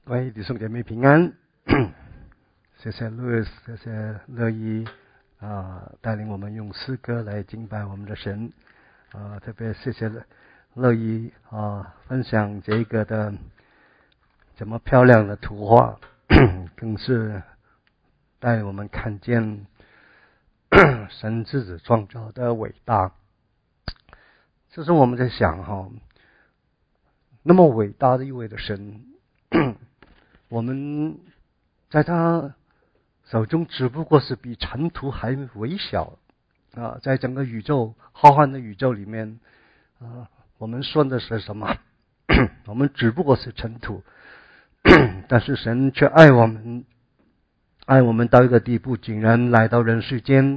各位弟兄姐妹平安，谢谢 Louis， 谢谢乐意带领我们用诗歌来敬拜我们的神特别谢谢乐意分享这个的这么漂亮的图画，更是带我们看见神自己创造的伟大。这是我们在想那么伟大的一位的神，我们在他手中只不过是比尘土还微小在整个宇宙浩瀚的宇宙里面我们算的是什么？我们只不过是尘土，但是神却爱我们到一个地步，竟然来到人世间，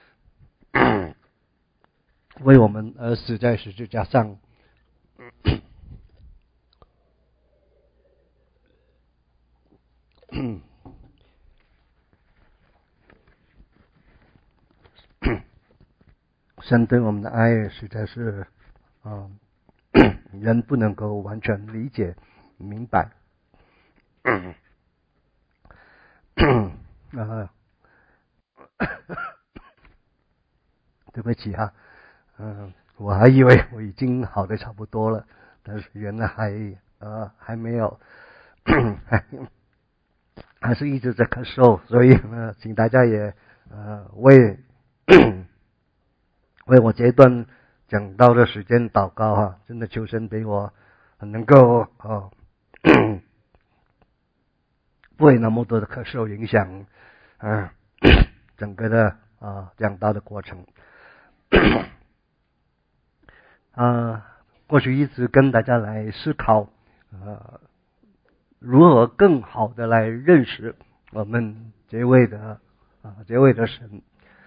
为我们而死在十字架上。神对我们的爱实在是人不能够完全理解明白。对不起我还以为我已经好的差不多了，但是原来还没有，还是一直在咳嗽，所以请大家也为我这一段讲道的时间祷告真的求神给我能够不会那么多的咳嗽影响整个的讲道的过程。过去一直跟大家来思考如何更好的来认识我们这位的神。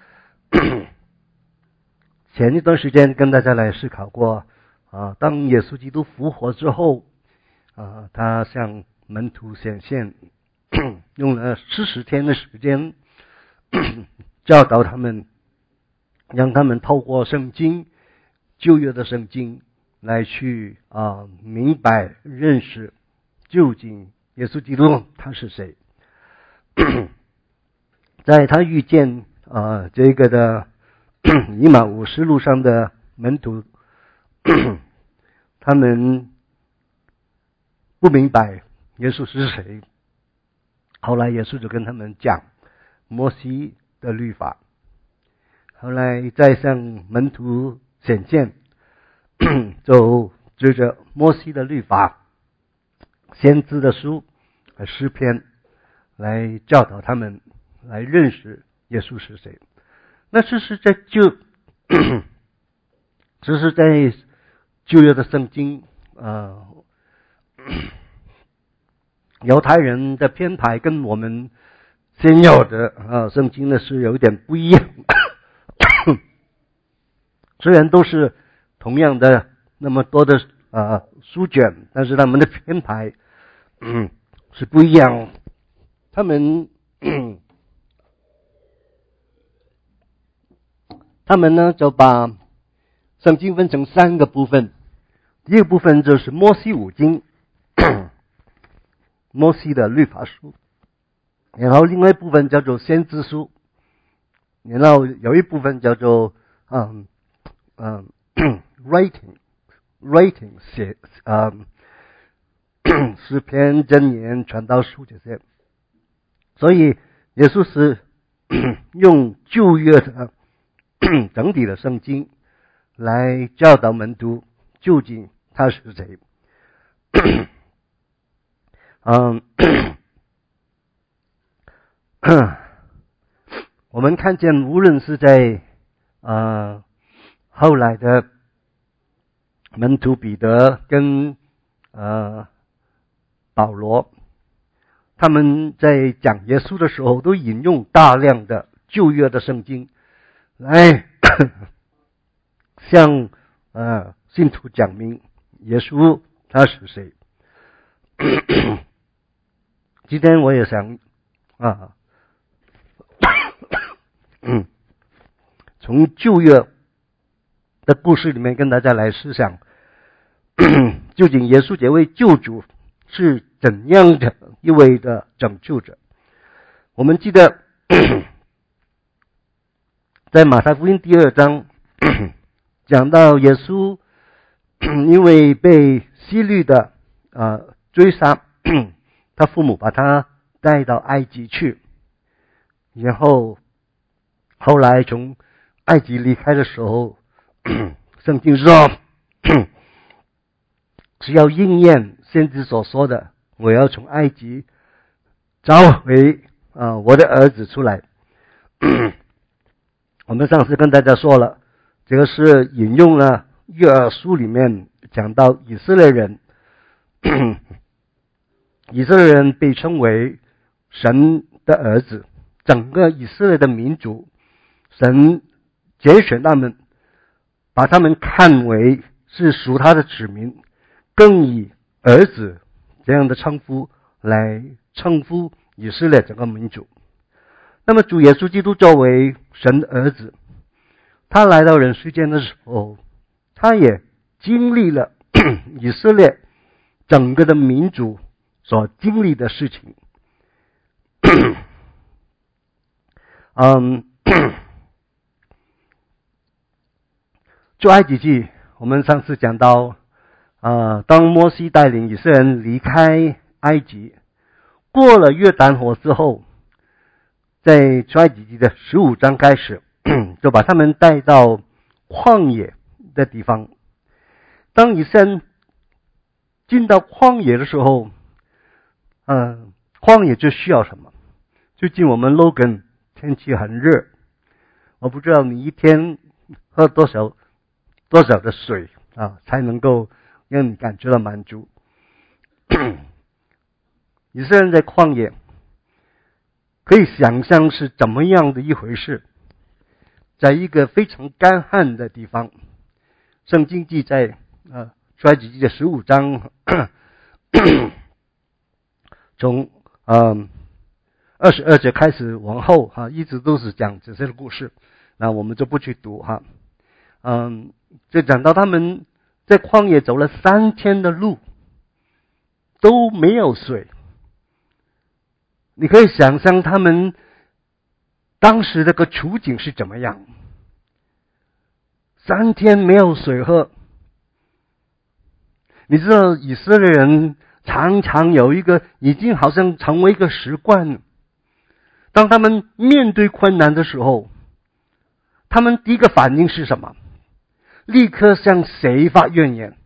前一段时间跟大家来思考过当耶稣基督复活之后他向门徒显现，用了40天的时间教导他们，让他们透过圣经，旧约的圣经来去明白认识究竟耶稣基督他是谁。在他遇见这个的以马忤斯路上的门徒，他们不明白耶稣是谁，后来耶稣就跟他们讲摩西的律法，后来再向门徒显现，就接着摩西的律法、先知的书和诗篇来教导他们来认识耶稣是谁。那这是在旧约的圣经犹太人的编排跟我们现有的圣经呢是有一点不一样。虽然都是同样的那么多的书卷，但是他们的编排是不一样。他们呢就把圣经分成3个部分。第一个部分就是摩西五经，摩西的律法书，然后另外一部分叫做先知书，然后有一部分叫做writing 写诗篇、箴言、传道书这些。所以耶稣是用旧约的整体的圣经来教导门徒究竟他是谁。我们看见无论是在后来的门徒彼得跟保罗，他们在讲耶稣的时候都引用大量的旧约的圣经来向信徒讲明耶稣他是谁。今天我也想从旧约的故事里面跟大家来思想究竟耶稣这位救主是怎样的一位的拯救者。我们记得在马太福音第2章讲到耶稣因为被希律的追杀，他父母把他带到埃及去，然后后来从埃及离开的时候，圣经说只要应验先知所说的，我要从埃及召回我的儿子出来。我们上次跟大家说了，这个是引用了约珥书里面讲到以色列人被称为神的儿子，整个以色列的民族，神拣选他们，把他们看为是属他的子民，更以儿子这样的称呼来称呼以色列整个民族。那么主耶稣基督作为神的儿子，他来到人世间的时候，他也经历了以色列整个的民族所经历的事情。出埃及记我们上次讲到当摩西带领以色列人离开埃及，过了约旦河之后，在出埃及记的15章开始就把他们带到旷野的地方。当以色列人进到旷野的时候，旷野就需要什么？最近我们 Logan 天气很热，我不知道你一天喝多少的水才能够让你感觉到满足。以色列人在旷野可以想象是怎么样的一回事，在一个非常干旱的地方。圣经记载出埃及记的15章从22节开始往后一直都是讲这些的故事，那我们就不去读就讲到他们在旷野走了3天的路都没有水。你可以想象他们当时这个处境是怎么样，3天没有水喝。你知道以色列人常常有一个已经好像成为一个习惯，当他们面对困难的时候，他们第一个反应是什么？立刻向谁发怨言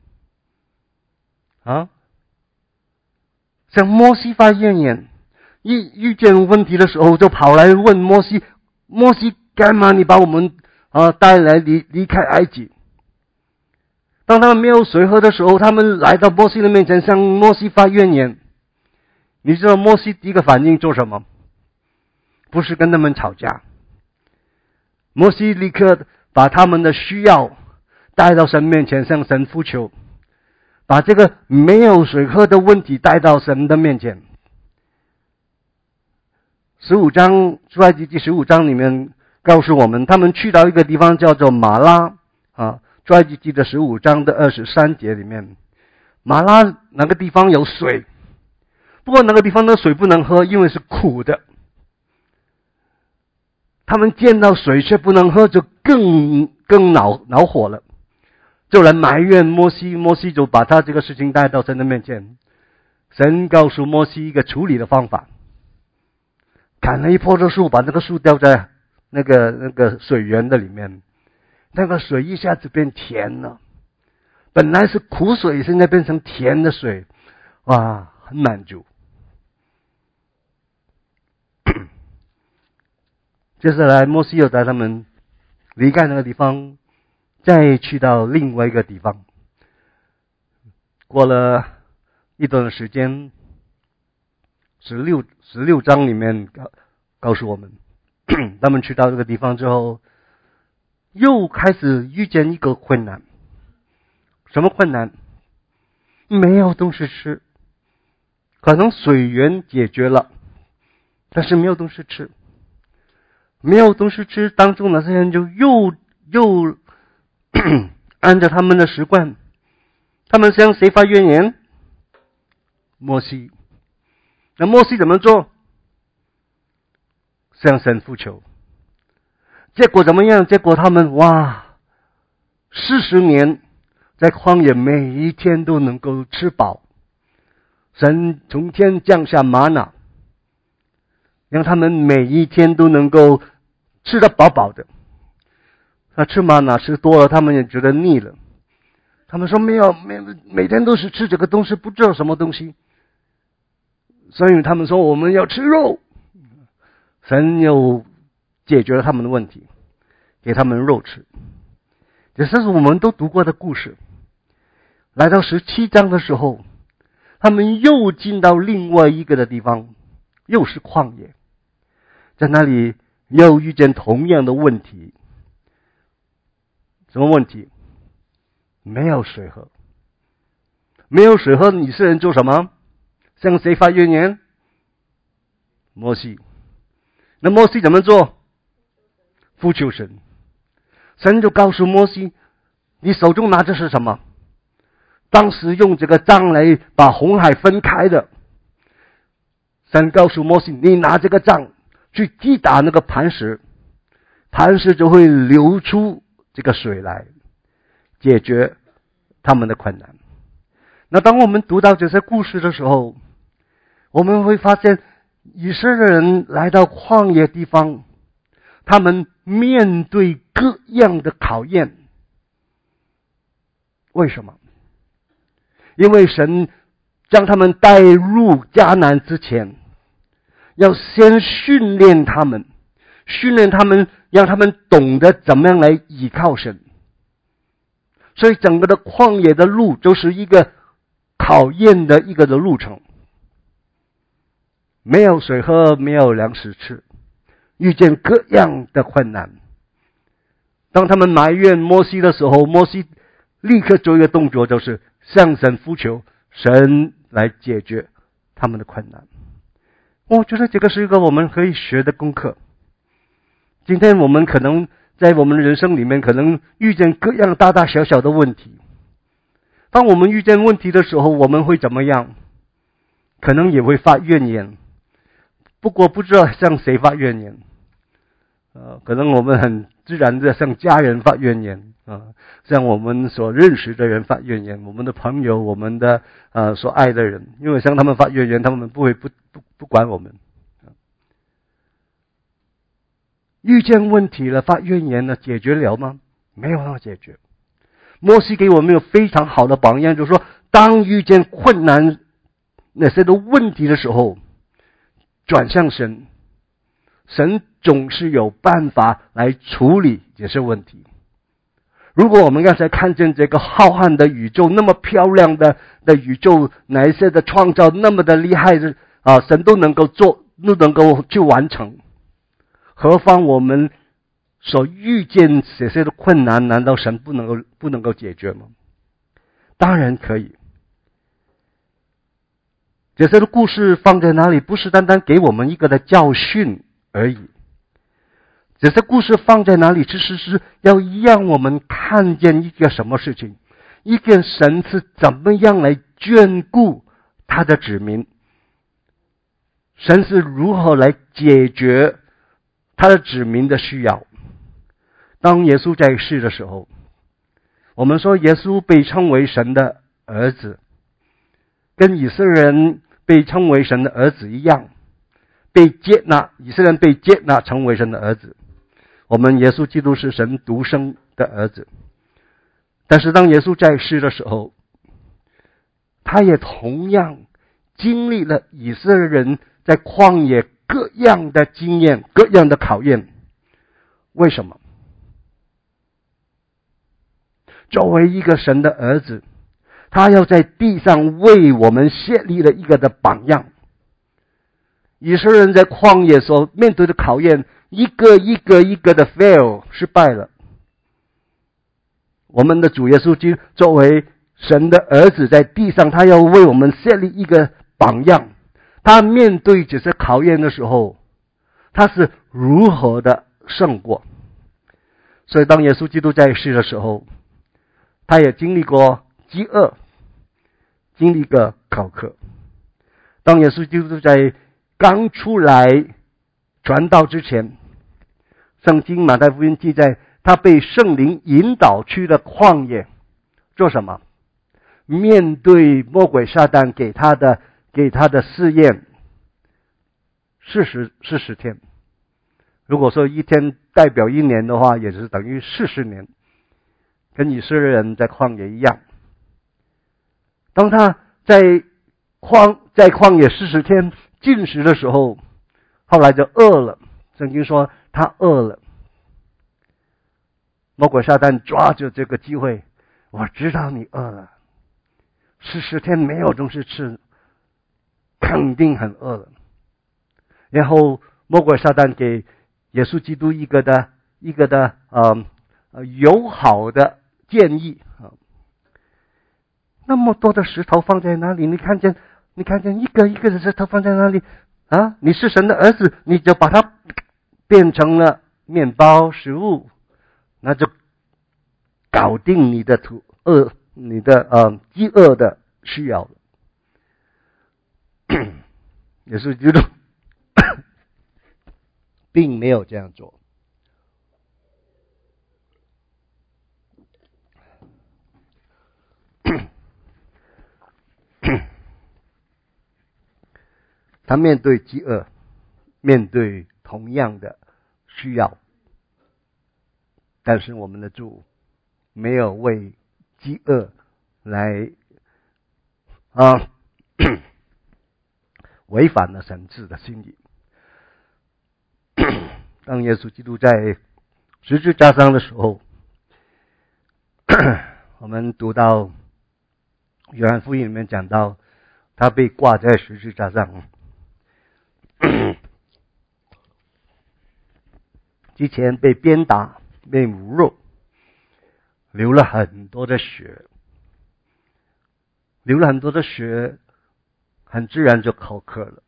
向摩西发怨言。遇见问题的时候就跑来问摩西，摩西干嘛你把我们带来离开埃及？当他们没有水喝的时候，他们来到摩西的面前向摩西发怨言。你知道摩西第一个反应做什么？不是跟他们吵架，摩西立刻把他们的需要带到神面前，向神呼求，把这个没有水喝的问题带到神的面前。15章出埃及记15章里面告诉我们，他们去到一个地方叫做马拉出埃及记的15章的23节里面，马拉那个地方有水，不过那个地方的水不能喝，因为是苦的。他们见到水却不能喝，就更恼火了，就来埋怨摩西。摩西就把他这个事情带到神的面前，神告诉摩西一个处理的方法，砍了一棵的树，把那个树吊在那个水源的里面，那个水一下子变甜了，本来是苦水，现在变成甜的水，哇，很满足。接下来摩西又带他们离开那个地方，再去到另外一个地方。过了一段时间，16章里面告诉我们，他们去到这个地方之后，又开始遇见一个困难。什么困难？没有东西吃，可能水源解决了，但是没有东西吃。没有东西吃当中，那些人就又按照他们的习惯，他们向谁发怨言？ 摩西。那摩西怎么做？向神呼求。结果怎么样？结果他们40年在旷野，每一天都能够吃饱。神从天降下玛纳，让他们每一天都能够吃得饱饱的。那吃玛纳吃多了，他们也觉得腻了。他们说每天都是吃这个东西，不知道什么东西。所以他们说我们要吃肉。神又解决了他们的问题，给他们肉吃。这是我们都读过的故事。来到17章的时候，他们又进到另外一个的地方，又是旷野，在那里又遇见同样的问题。什么问题？没有水喝。没有水喝，以色列人做什么？向谁发怨言？摩西。那摩西怎么做？呼求神。神就告诉摩西，你手中拿着是什么？当时用这个杖来把红海分开的。神告诉摩西，你拿这个杖去击打那个磐石，磐石就会流出这个水来，解决他们的困难。那当我们读到这些故事的时候，我们会发现以色列人来到旷野地方，他们面对各样的考验。为什么？因为神将他们带入迦南之前，要先训练他们，让他们懂得怎么样来倚靠神。所以整个的旷野的路就是一个考验的一个的路程。没有水喝，没有粮食吃，遇见各样的困难。当他们埋怨摩西的时候，摩西立刻做一个动作，就是向神呼求，神来解决他们的困难。我觉得这个是一个我们可以学的功课。今天我们可能在我们的人生里面，可能遇见各样大大小小的问题。当我们遇见问题的时候，我们会怎么样？可能也会发怨言。不过不知道向谁发怨言。可能我们很自然的向家人发怨言，向我们所认识的人发怨言，我们的朋友，我们的所爱的人，因为向他们发怨言，他们不会不管我们。遇见问题了，发怨言了，解决了吗？没有办法解决。摩西给我们有非常好的榜样，就是说，当遇见困难那些的问题的时候，转向神，神总是有办法来处理这些问题。如果我们刚才看见这个浩瀚的宇宙，那么漂亮的宇宙，哪一些的创造那么的厉害的神都能够做，都能够去完成，何况我们所遇见这些的困难，难道神不能够解决吗？当然可以。这些的故事放在哪里，不是单单给我们一个的教训而已。这些故事放在哪里，其实是要让我们看见一个什么事情，一个神是怎么样来眷顾他的子民，神是如何来解决他的子民的需要。当耶稣在世的时候，我们说耶稣被称为神的儿子，跟以色列人被称为神的儿子一样，被接纳，以色列人被接纳成为神的儿子。我们耶稣基督是神独生的儿子。但是当耶稣在世的时候，他也同样经历了以色列人在旷野各样的经验，各样的考验。为什么？作为一个神的儿子，他要在地上为我们设立了一个的榜样。以色列人在旷野所面对的考验，一个的 fail 失败了。我们的主耶稣基督作为神的儿子，在地上他要为我们设立一个榜样。他面对这些考验的时候，他是如何的胜过。所以当耶稣基督在世的时候，他也经历过饥饿，经历过考课， 当耶稣基督在刚出来传道之前，圣经马太福音记载，他被圣灵引导去了旷野，做什么？面对魔鬼撒旦给他的试验，40天。如果说一天代表一年的话，也是等于40年，跟以色列人在旷野一样。当他在旷野40天禁食的时候，后来就饿了。圣经说他饿了。魔鬼撒旦抓住这个机会，我知道你饿了，40天没有东西吃，肯定很饿了。然后魔鬼撒旦给耶稣基督一个的友好的建议啊。那么多的石头放在哪里？你看见一个一个的石头放在哪里啊？你是神的儿子，你就把它变成了面包食物，那就搞定你的饥饿的需要了。耶稣基督并没有这样做。他面对饥饿，面对同样的需要，但是我们的主没有为饥饿来违反了神旨的心意。当耶稣基督在十字架上的时候，我们读到约翰福音里面讲到，他被挂在十字架上，之前被鞭打、被侮辱，流了很多的血，很自然就口渴了。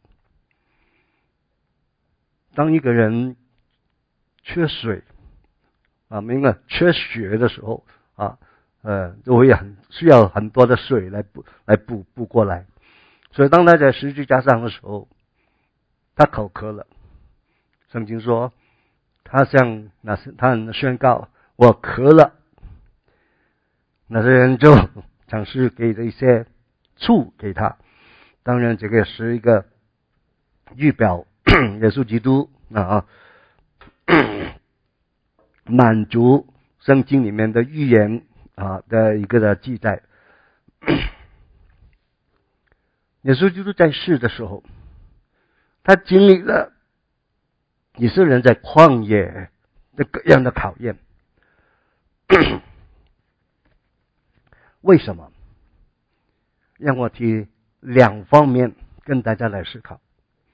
当一个人缺水缺血的时候就会需要很多的水来补过来。所以当他在十字架上的时候，他口渴了。圣经说，他宣告我渴了。那些人就尝试给了一些醋给他。当然这个是一个预表耶稣基督满足圣经里面的预言的一个的记载。耶稣基督在世的时候，他经历了以色列人在旷野的各样的考验。为什么？让我提2方面跟大家来思考。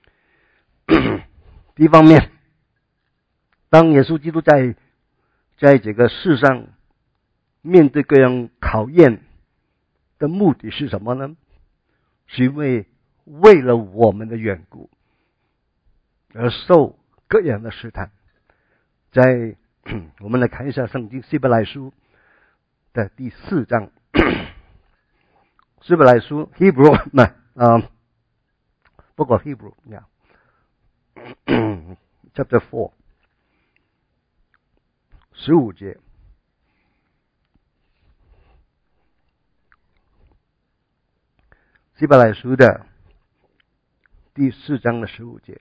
第一方面，当耶稣基督在这个世上面对各样考验的目的是什么呢？是因为了我们的缘故而受各样的试探。我们来看一下圣经希伯来书的第4章。希伯来书 Hebrew 不过 Hebrew chapter 4 15节。希伯来书的第4章的15节。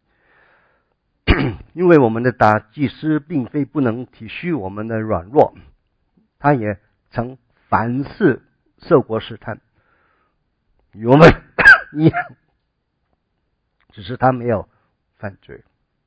因为我们的大祭司并非不能体恤我们的软弱，他也曾凡事受过试探，与我们一样，只是他没有犯罪。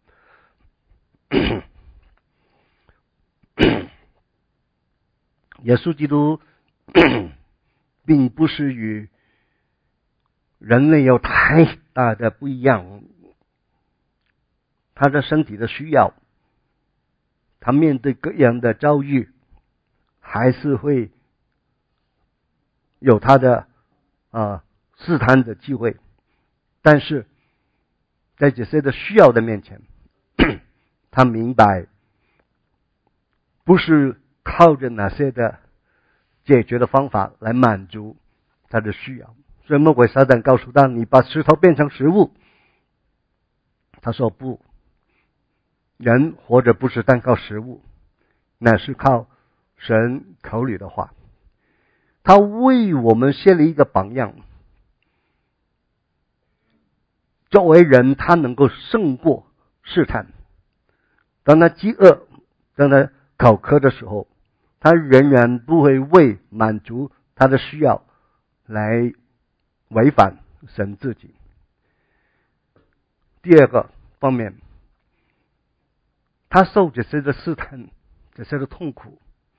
耶稣基督并不是与人类有太大的不一样，他的身体的需要，他面对各样的遭遇，还是会有他的试探的机会。但是在这些的需要的面前，他明白不是靠着哪些的解决的方法来满足他的需要。 所以魔鬼撒旦告诉他，你把石头变成食物。他说不，人活着不是单靠食物，乃是靠神口里的话。他为我们设立一个榜样，作为人他能够胜过试探。当他饥饿，当他口渴的时候，他仍然不会为满足他的需要来违反神自己。第二个方面，他受这些的试探，这些的痛苦，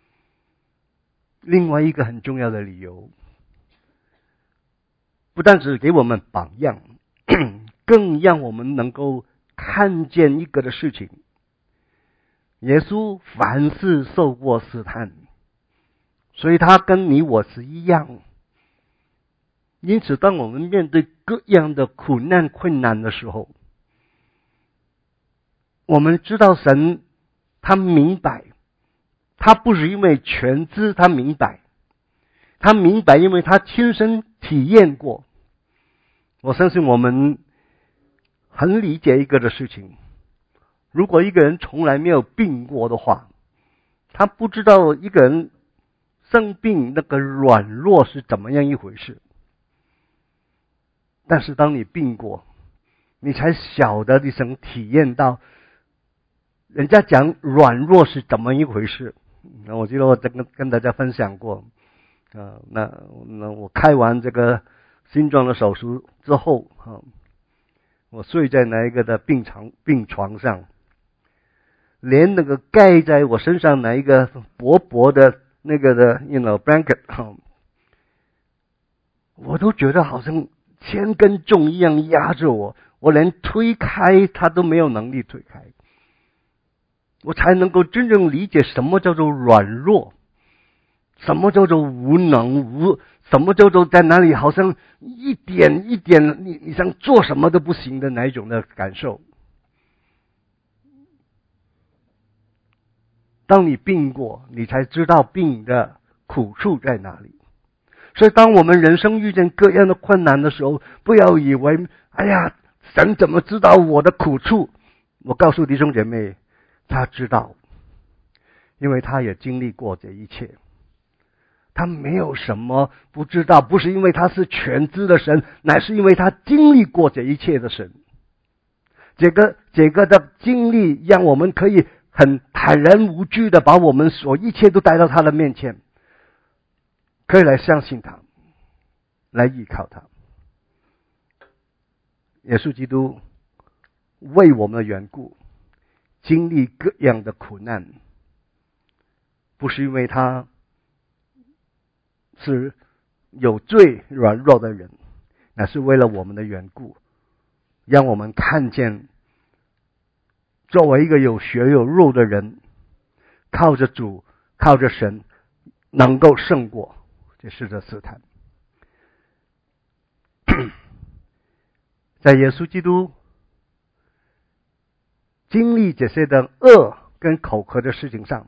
另外一个很重要的理由，不但只给我们榜样，更让我们能够看见一个的事情，耶稣凡事受过试探，所以他跟你我是一样。因此当我们面对各样的苦难困难的时候，我们知道神他明白，他不是因为全知，他明白，因为他亲身体验过。我相信我们很理解一个的事情，如果一个人从来没有病过的话，他不知道一个人生病那个软弱是怎么样一回事。但是当你病过，你才晓得你想体验到人家讲软弱是怎么一回事。我记得我跟大家分享过，那我开完这个心脏的手术之后，我睡在那一个的病床上，连那个盖在我身上那一个薄薄的那个的blanket，我都觉得好像千根重一样压着我，我连推开它都没有能力推开。我才能够真正理解什么叫做软弱，什么叫做无能，什么叫做在哪里好像一点一点你想做什么都不行的那一种的感受。当你病过，你才知道病的苦处在哪里。所以当我们人生遇见各样的困难的时候，不要以为哎呀，神怎么知道我的苦处。我告诉弟兄姐妹，他知道，因为他也经历过这一切。他没有什么不知道，不是因为他是全知的神，乃是因为他经历过这一切的神。这个的经历让我们可以很坦然无惧的把我们所一切都带到他的面前，可以来相信他，来依靠他。耶稣基督为我们的缘故经历各样的苦难，不是因为他是有罪软弱的人，那是为了我们的缘故，让我们看见作为一个有血有肉的人，靠着主靠着神能够胜过这世的试探。在耶稣基督经历这些的恶跟口渴的事情上，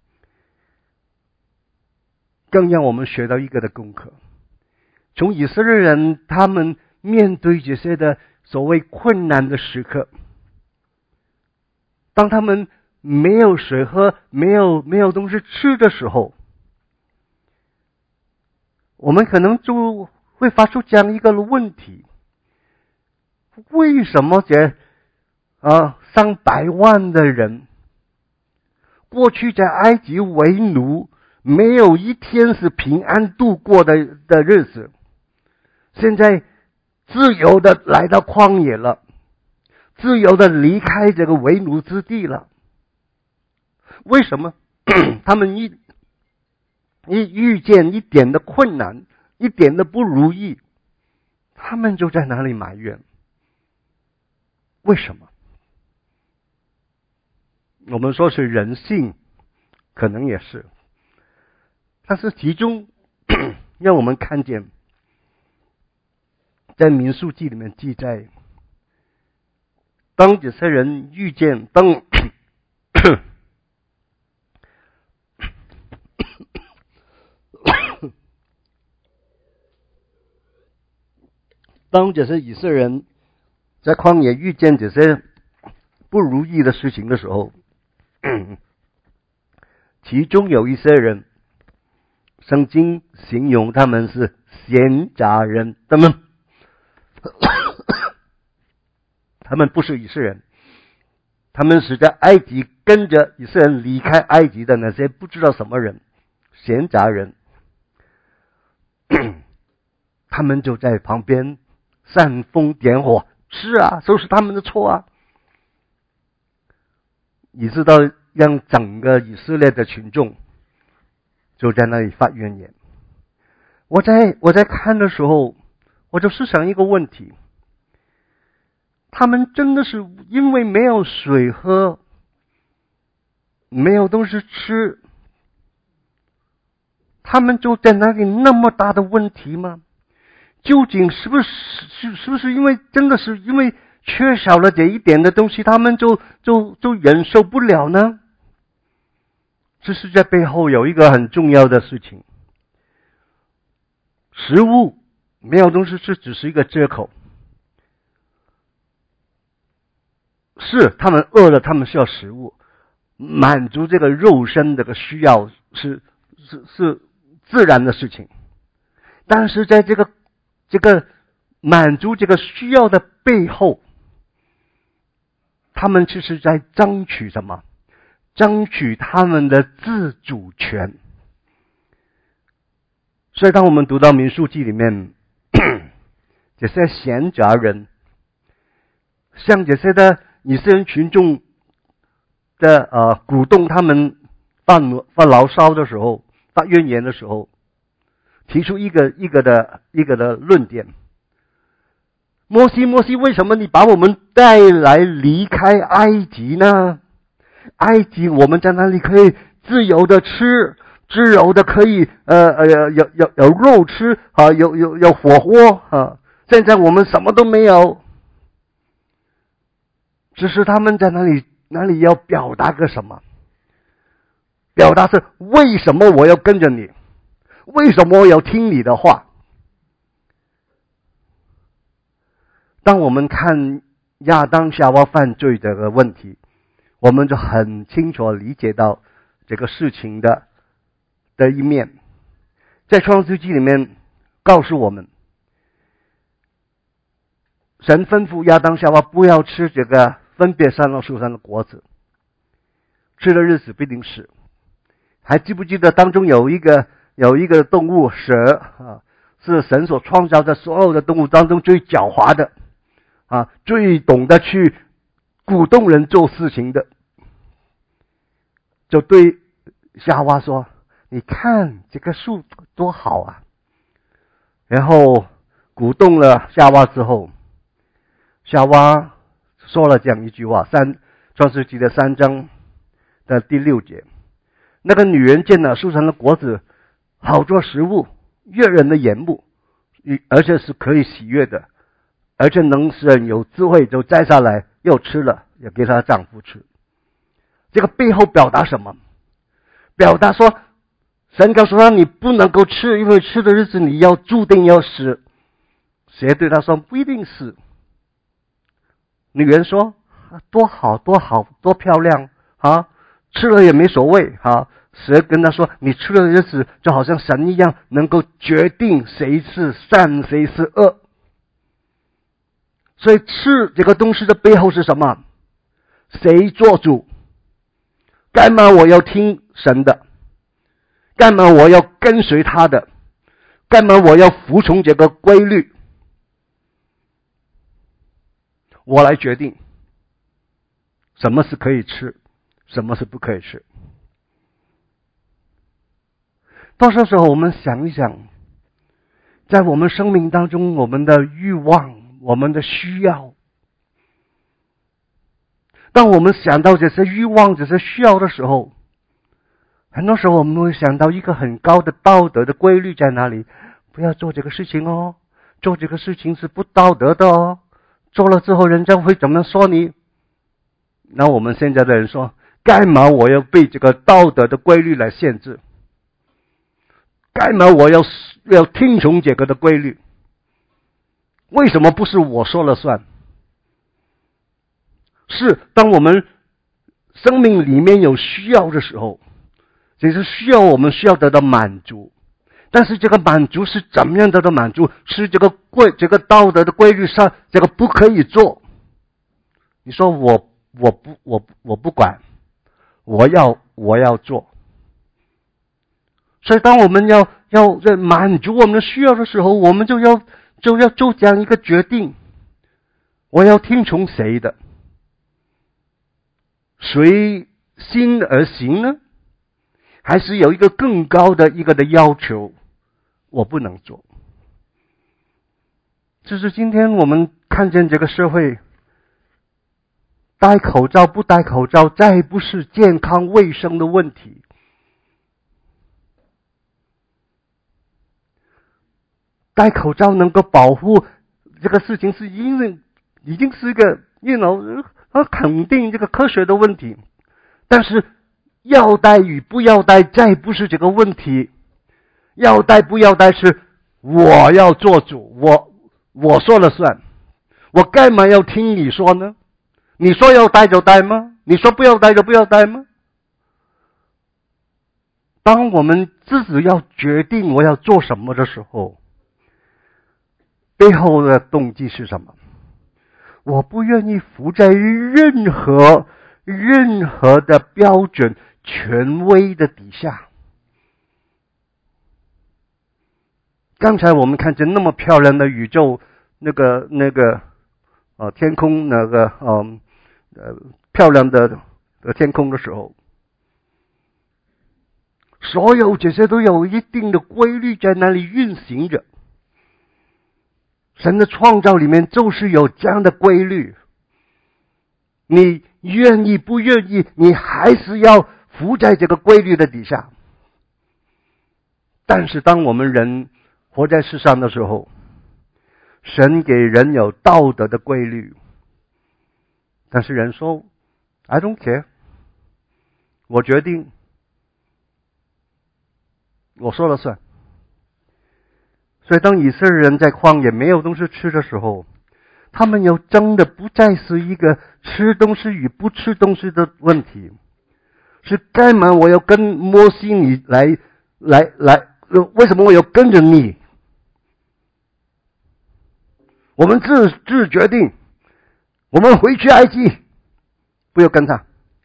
更让我们学到一个的功课。从以色列人他们面对这些的所谓困难的时刻，当他们没有水喝，没有东西吃的时候，我们可能就会发出这样一个问题：为什么上百万的人过去在埃及为奴，没有一天是平安度过的日子，现在自由的来到旷野了，自由的离开这个为奴之地了？为什么他们一遇见一点的困难，一点的不如意，他们就在哪里埋怨？为什么？我们说是人性，可能也是，但是其中让我们看见，在民数记里面记载，当这些人遇见当这些以色列人在旷野遇见这些不如意的事情的时候，其中有一些人，圣经形容他们是闲杂人，他们不是以色列人，他们是在埃及跟着以色列人离开埃及的那些不知道什么人，闲杂人。他们就在旁边煽风点火，是啊，都是他们的错啊，以致到让整个以色列的群众就在那里发怨言。我在看的时候，我就思想一个问题，他们真的是因为没有水喝，没有东西吃，他们就在那里那么大的问题吗？究竟是不是因为真的是因为缺少了这一点的东西，他们就忍受不了呢？这是在背后有一个很重要的事情，食物没有东西吃只是一个借口，是他们饿了，他们需要食物，满足这个肉身这个需要是自然的事情，但是在这个满足这个需要的背后，他们其实在争取什么？争取他们的自主权。所以当我们读到民数记里面这些闲杂人像这些的以色列群众的鼓动他们发牢骚的时候，发怨言的时候，提出一个的论点。摩西，为什么你把我们带来离开埃及呢？埃及我们在那里可以自由的吃，自由的可以有肉吃啊，有火锅啊。现在我们什么都没有，只是他们在那里要表达个什么？表达是为什么我要跟着你？为什么我要听你的话？当我们看亚当夏娃犯罪这个问题，我们就很清楚理解到这个事情的一面。在创世纪里面告诉我们，神吩咐亚当夏娃不要吃这个分别善恶树上的果子，吃的日子必定死。还记不记得当中有一个动物蛇啊，是神所创造的所有的动物当中最狡猾的啊，最懂得去鼓动人做事情的，就对夏娃说：“你看这个树多好啊！”然后鼓动了夏娃之后，夏娃说了这样一句话，创世纪的3章的第6节。那个女人见了树上的果子好做食物，悦人的眼目，而且是可以喜悦的，而且能使人有智慧，就摘下来又吃了，也给她丈夫吃。这个背后表达什么？表达说神告诉他你不能够吃，因为吃的日子你要注定要死。谁对他说不一定死？女人说多好多好多漂亮啊，吃了也没所谓啊。谁跟他说你吃了的日子就好像神一样，能够决定谁是善谁是恶。所以吃这个东西的背后是什么？谁做主？干嘛我要听神的？干嘛我要跟随他的？干嘛我要服从这个规律？我来决定什么是可以吃，什么是不可以吃。多少时候我们想一想，在我们生命当中，我们的欲望，我们的需要，当我们想到这些欲望这些需要的时候，很多时候我们会想到一个很高的道德的规律在哪里？不要做这个事情哦，做这个事情是不道德的哦，做了之后人家会怎么说你？那我们现在的人说，干嘛我要被这个道德的规律来限制？干嘛我要听从这个的规律？ 为什么不是我说了算？是当我们生命里面有需要的时候，其实我们需要得到满足。但是这个满足是怎么样得到满足？是这个道德的规律上，这个不可以做。你说我不管，我要做。所以当我们要满足我们的需要的时候，我们就要做这样一个决定：我要听从谁的？随心而行呢？还是有一个更高的要求，我不能做？就是今天我们看见这个社会，戴口罩不戴口罩，再不是健康卫生的问题。戴口罩能够保护这个事情是因为已经是一个肯定这个科学的问题，但是要戴与不要戴再不是这个问题，要戴不要戴是我要做主，我说了算，我干嘛要听你说呢？你说要戴就戴吗？你说不要戴就不要戴吗？当我们自己要决定我要做什么的时候，背后的动机是什么？我不愿意服在任何的标准权威的底下。刚才我们看见那么漂亮的宇宙，天空漂亮的天空的时候，所有这些都有一定的规律在那里运行着。神的创造里面就是有这样的规律，你愿意不愿意，你还是要服在这个规律的底下。但是当我们人活在世上的时候，神给人有道德的规律，但是人说 I don't care， 我决定，我说了算。所以当以色列人在旷野没有东西吃的时候，他们有争的不再是一个吃东西与不吃东西的问题，是干嘛我要跟摩西你来，为什么我要跟着你？我们自决定，我们回去埃及，不要跟他。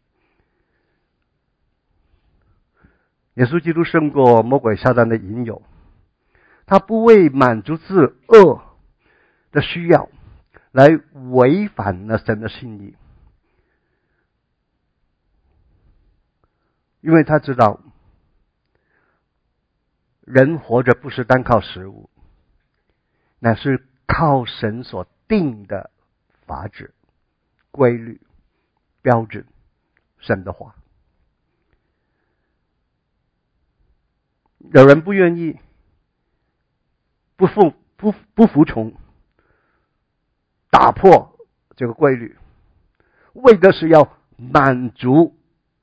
耶稣基督胜过魔鬼撒旦的引诱，他不为满足自恶的需要来违反了神的心意，因为他知道人活着不是单靠食物，乃是靠神所定的法旨、规律、标准，神的话。有人不愿意，不服从，打破这个规律，为的是要满足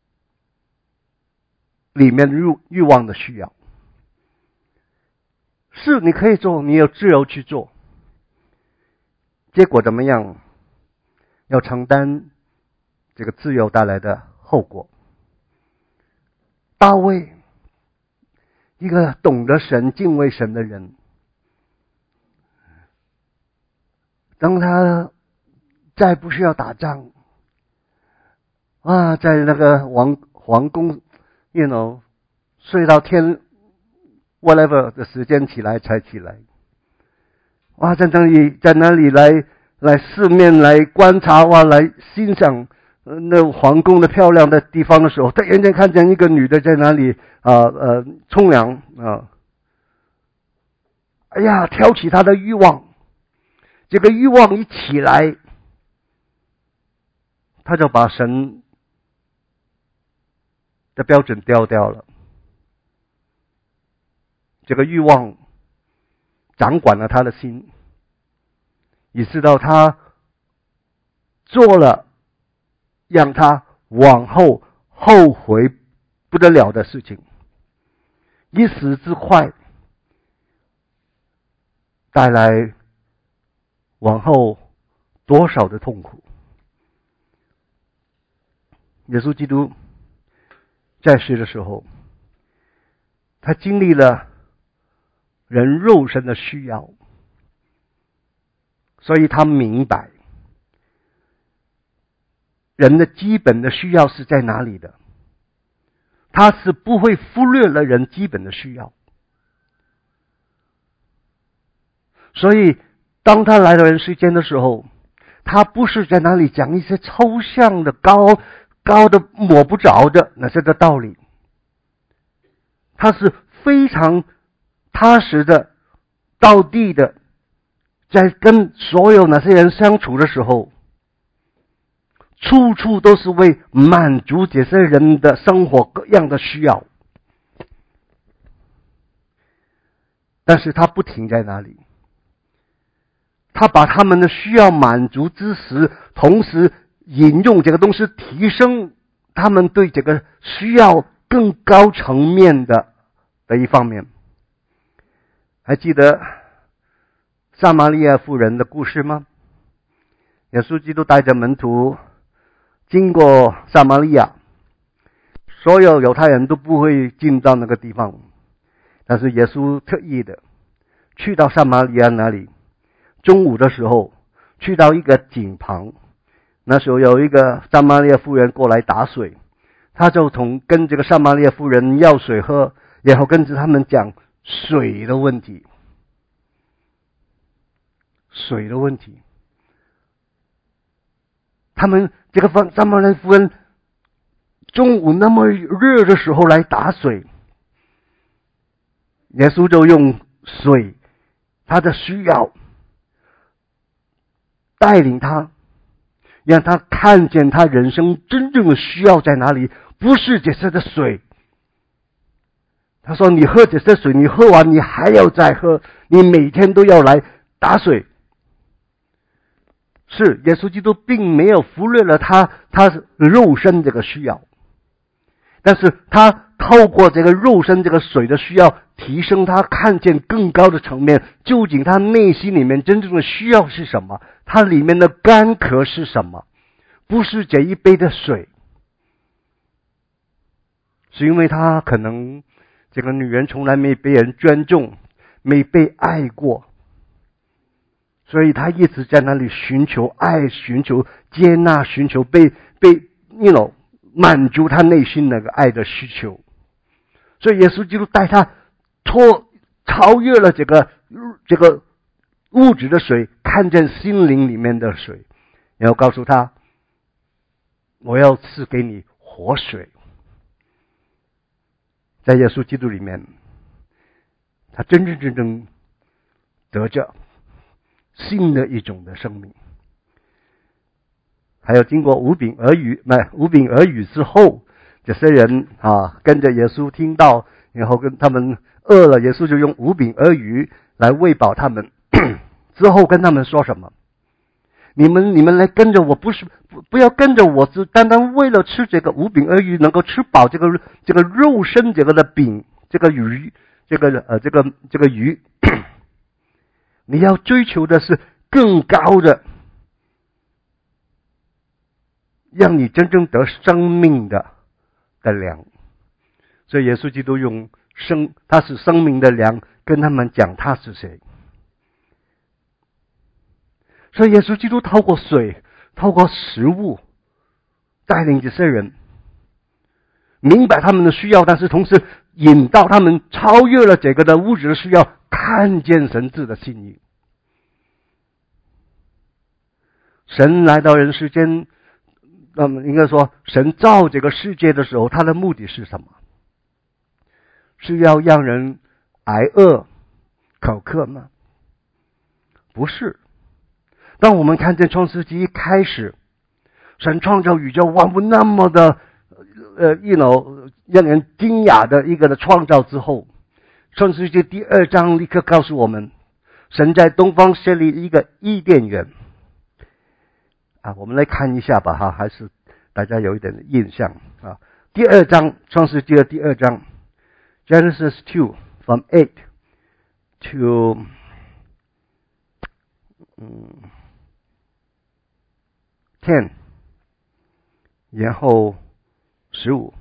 里面欲望的需要。是你可以做，你有自由去做，结果怎么样？要承担这个自由带来的后果。大卫，一个懂得神、敬畏神的人，当他再不需要打仗在那个皇宫睡到天 whatever 的时间才起来，在那里来四面来观察来欣赏那皇宫的漂亮的地方的时候，他眼前看见一个女的在那里冲凉挑起他的欲望。这个欲望一起来，他就把神的标准掉了。这个欲望掌管了他的心，以致到他做了让他往后后悔不得了的事情，一时之快带来往后多少的痛苦。耶稣基督在世的时候，他经历了人肉身的需要，所以他明白人的基本的需要是在哪里的，他是不会忽略了人基本的需要。所以当他来到人世间的时候，他不是在那里讲一些抽象的高的摸不着的那些的道理，他是非常踏实的道地的，在跟所有那些人相处的时候，处处都是为满足这些人的生活各样的需要。但是他不停在那里，他把他们的需要满足之时，同时引用这个东西提升他们对这个需要更高层面的一方面。还记得撒玛利亚妇人的故事吗？耶稣基督带着门徒经过撒玛利亚，所有犹太人都不会进到那个地方，但是耶稣特意的去到撒玛利亚那里，中午的时候去到一个井旁，那时候有一个撒玛利亚妇人过来打水，他就跟这个撒玛利亚妇人要水喝，然后跟着他们讲水的问题。他们这个撒玛利亚妇人中午那么热的时候来打水，耶稣就用水他的需要带领他，让他看见他人生真正的需要在哪里，不是这些的水。他说你喝这些水，你喝完你还要再喝，你每天都要来打水。是耶稣基督并没有忽略了他肉身这个需要，但是他透过这个肉身这个水的需要，提升他看见更高的层面，究竟他内心里面真正的需要是什么，他里面的干渴是什么，不是这一杯的水。是因为他可能这个女人从来没被人尊重，没被爱过，所以他一直在那里寻求爱，寻求接纳，寻求被满足他内心那个爱的需求。所以耶稣基督带他超越了这个物质的水，看见心灵里面的水，然后告诉他，我要赐给你活水。在耶稣基督里面，他真正得着新的一种的生命。还有经过五饼二鱼之后，这些人跟着耶稣听到，然后跟他们饿了，耶稣就用五饼二鱼来喂饱他们。之后跟他们说什么？你们来跟着我，不要跟着我，只单单为了吃这个五饼二鱼，能够吃饱这个肉身这个的饼，这个鱼，这个鱼，你要追求的是更高的，让你真正得生命的粮。所以耶稣基督用他是生命的粮，跟他们讲他是谁。所以耶稣基督透过水，透过食物，带领这些人明白他们的需要，但是同时引导他们超越了这个的物质的需要，看见神子的心意。神来到人世间，那么应该说神造这个世界的时候，他的目的是什么？是要让人挨饿口渴吗？不是。当我们看见创世纪一开始，神创造宇宙万物那么的让人惊讶的一个的创造之后，创世纪第2章立刻告诉我们，神在东方设立一个伊甸园。我们来看一下吧，还是大家有一点印象啊。第2章，创世纪的第2章 ，Genesis 2 from 8 to 10，然后15。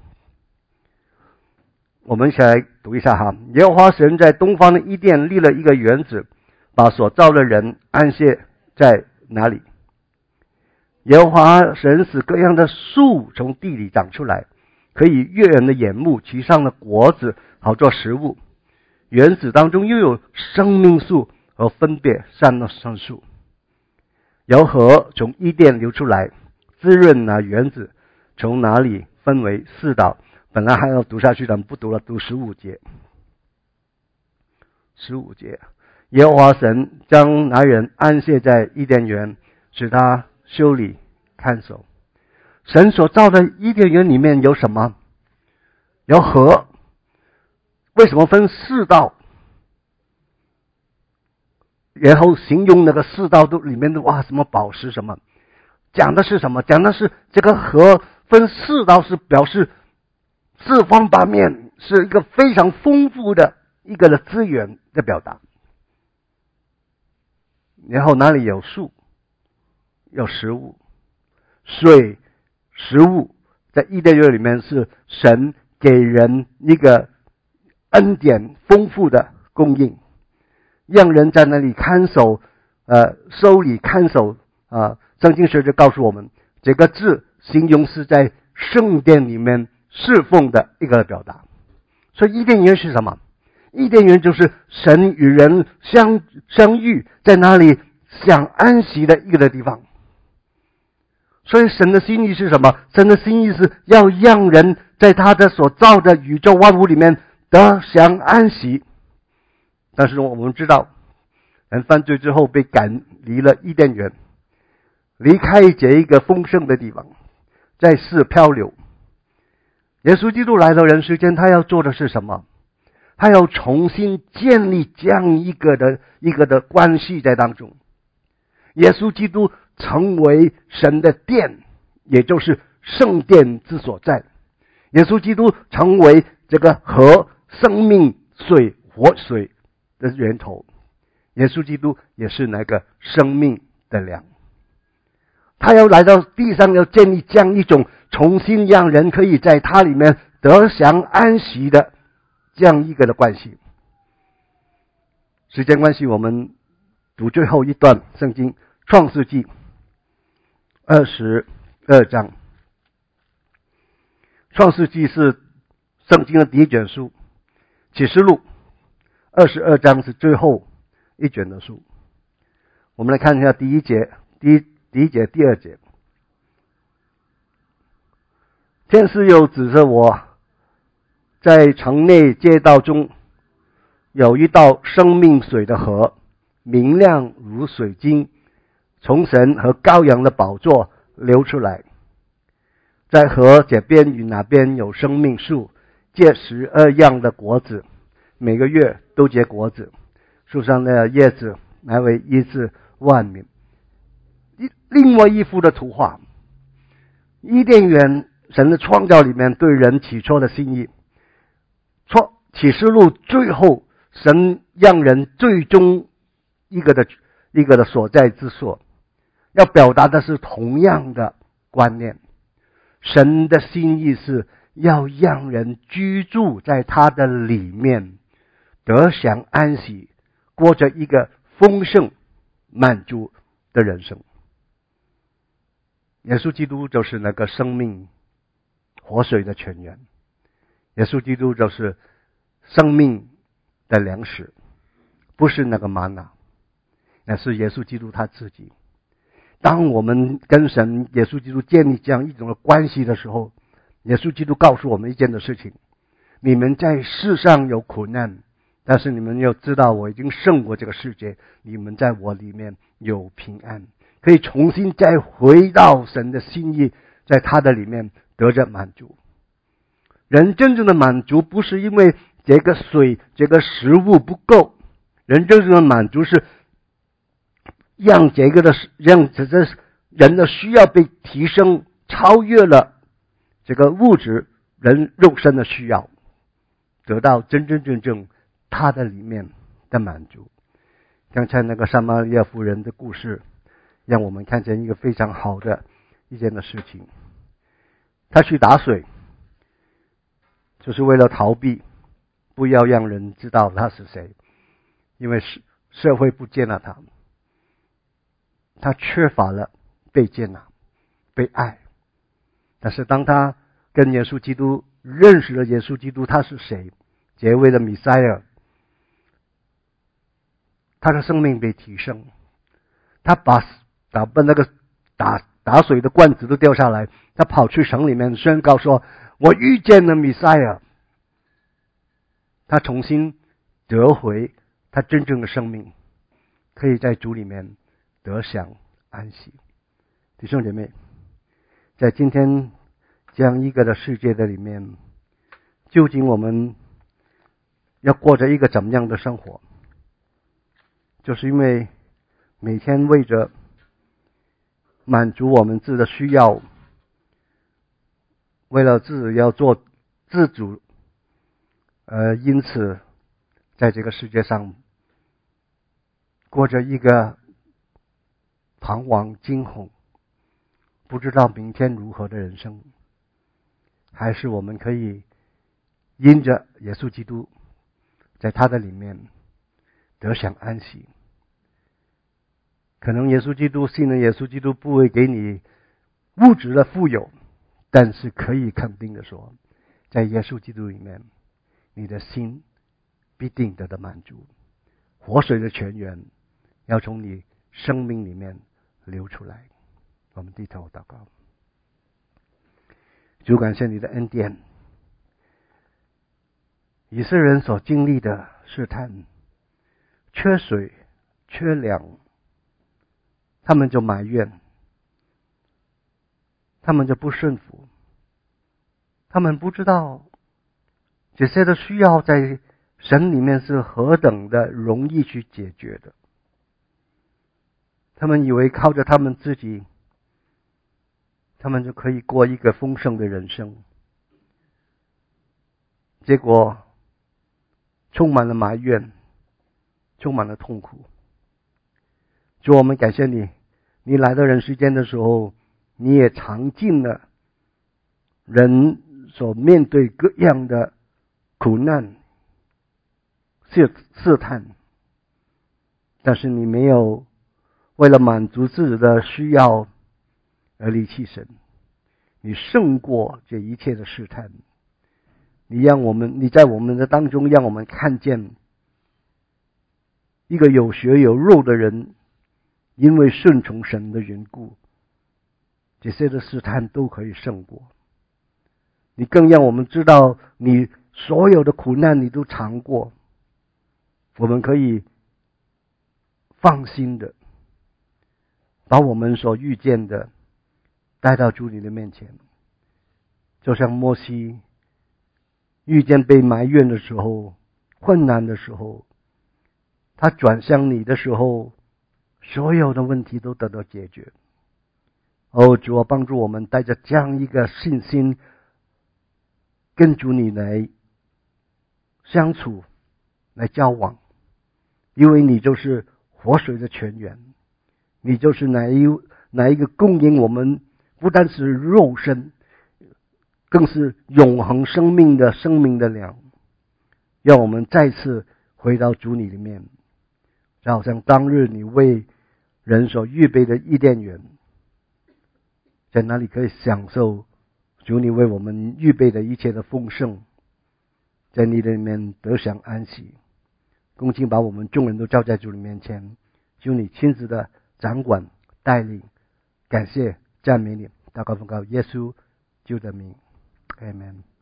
我们一起来读一下哈。耶和华神在东方的伊甸立了一个园子，把所造的人安歇在哪里？耶和华神使各样的树从地里长出来，可以悦人的眼目，其上的果子好做食物。园子当中又有生命树和分别善恶树。由河从伊甸流出来，滋润那园子，从哪里分为4道。本来还要读下去，但不读了，读15节。15节，耶和华神将那人安歇在伊甸园，使他修理看守。神所造的伊甸园里面有什么？有河。为什么分4道？然后形容那个4道都里面的什么宝石什么，讲的是什么？讲的是这个河分4道，是表示四方八面，是一个非常丰富的一个的资源的表达。然后哪里有树，有食物，水、食物，在伊甸园里面是神给人一个恩典丰富的供应，让人在那里看守，收理看守。圣经学者告诉我们，这个字形容是在圣殿里面侍奉的一个表达。所以伊甸园是什么？伊甸园就是神与人相遇，在那里享安息的一个的地方。所以神的心意是什么？神的心意是要让人在他的所造的宇宙万物里面得享安息。但是我们知道，人犯罪之后被赶离了伊甸园，离开这一个丰盛的地方，在世漂流。耶稣基督来到人世间，他要做的是什么？他要重新建立这样一个的关系在当中。耶稣基督成为神的殿，也就是圣殿之所在。耶稣基督成为这个河、生命水、活水的源头。耶稣基督也是那个生命的粮。他要来到地上，要建立这样一种重新让人可以在他里面得享安息的这样一个的关系。时间关系，我们读最后一段圣经，创世纪22章。创世纪是圣经的第一卷书，启示录22章是最后一卷的书。我们来看一下第一节，第一节、第2节。天使又指着我，在城内街道中有一道生命水的河，明亮如水晶，从神和羔羊的宝座流出来。在河这边与那边有生命树，结12样的果子，每个月都结果子，树上的叶子乃为医治万民。另外一幅的图画，伊甸园神的创造里面对人起初的心意。启示录最后，神让人最终一个的所在之所，要表达的是同样的观念。神的心意是要让人居住在他的里面，得享安息，过着一个丰盛满足的人生。耶稣基督就是那个生命活水的泉源，耶稣基督就是生命的粮食，不是那个玛纳，那是耶稣基督他自己。当我们跟神耶稣基督建立这样一种的关系的时候，耶稣基督告诉我们一件的事情：你们在世上有苦难，但是你们要知道我已经胜过这个世界，你们在我里面有平安，可以重新再回到神的心意，在他的里面得着满足。人真正的满足不是因为这个水、这个食物不够，人真正的满足是让这个人的需要被提升，超越了这个物质人肉身的需要，得到真正他的里面的满足。 刚才那个撒玛利亚妇人的故事，让我们看见一个非常好的一件的事情。他去打水，就是为了逃避，不要让人知道他是谁，因为社会不接纳他，他缺乏了被接纳、被爱。但是当他跟耶稣基督认识了耶稣基督他是谁，这位的弥赛亚，他的生命被提升，他把那个打水的罐子都掉下来，他跑去城里面宣告说，我遇见了弥赛亚。他重新得回他真正的生命，可以在主里面得享安息。弟兄姐妹，在今天这样一个的世界的里面，究竟我们要过着一个怎么样的生活？就是因为每天为着满足我们自己的需要，为了自己要做自主，因此在这个世界上过着一个彷徨惊恐，不知道明天如何的人生，还是我们可以因着耶稣基督在他的里面得享安息。可能信了耶稣基督不会给你物质的富有，但是可以肯定的说，在耶稣基督里面，你的心必定得到满足，活水的泉源要从你生命里面流出来。我们低头祷告。主，感谢你的恩典，以色列人所经历的试探，缺水缺粮，他们就埋怨，他们就不顺服，他们不知道这些的需要在神里面是何等的容易去解决的。他们以为靠着他们自己，他们就可以过一个丰盛的人生，结果充满了埋怨，充满了痛苦。主，我们感谢你，你来到人世间的时候，你也尝尽了人所面对各样的苦难、试探，但是你没有为了满足自己的需要而离弃神，你胜过这一切的试探。你在我们的当中，让我们看见一个有血有肉的人，因为顺从神的缘故，这些的试探都可以胜过。你更让我们知道，你所有的苦难你都尝过，我们可以放心的把我们所遇见的带到主你的面前。就像摩西遇见被埋怨的时候，困难的时候，他转向你的时候，所有的问题都得到解决。主啊，帮助我们带着这样一个信心跟主你来相处，来交往，因为你就是活水的泉源，你就是哪一个供应我们不单是肉身，更是永恒生命的粮，让我们再次回到主你里面，就好像当日你为人所预备的伊甸园，在那里可以享受主你为我们预备的一切的丰盛，在你的里面得享安息。恭敬把我们众人都交在主你面前，求你亲自的掌管带领，感谢赞美你，祷告奉告耶稣基督的名， Amen。